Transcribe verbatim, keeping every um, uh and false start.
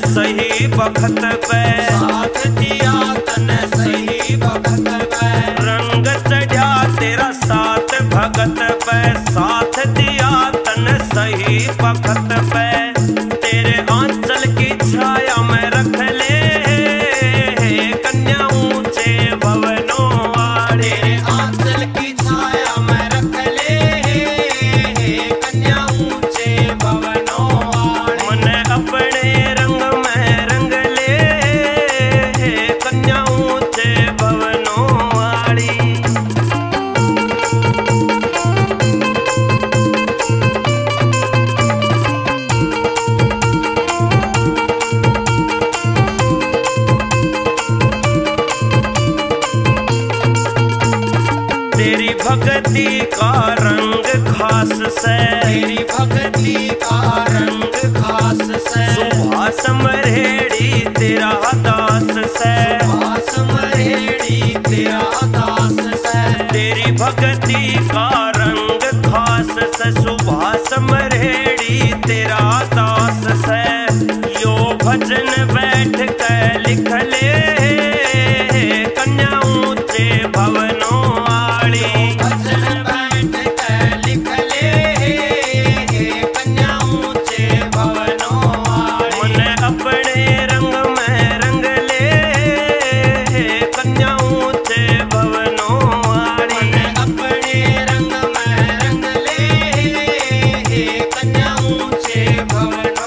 सही बखत पे, साथ दिया तन सही बखत पे, रंग चढ़ा तेरा साथ भगत पे, साथ दिया तन सही बखत पे। तेरे आंचल की छाया में रख ले कन्या ऊंचे भवनों वाले, तेरे आंचल की छाया में रख ले कन्या ऊंचे भवनों वाले। मन अपने रंग में रंग ले कन्या ऊंचे भवनों वाली। तेरी भक्ति का रंग खास से, तेरी भक्ति का रंग खास से, सुभाष मरहेड़ी तेरा दास से, सुभाष मरहेड़ी तेरा दास से। तेरी भक्ति का रंग खास से, सुभाष मरहेड़ी तेरा दास से। यो भजन बैठ कर लिख ले कन्या ऊंचे भवनों वाली, भजन बैठ कर लिख ले कन्या ऊंचे भवनों वाली। मन अपने रंग में रंग ले कन्या ऊंचे भवनों वाली। मन अपने रंग में रंग ले कन्या ऊंचे भवन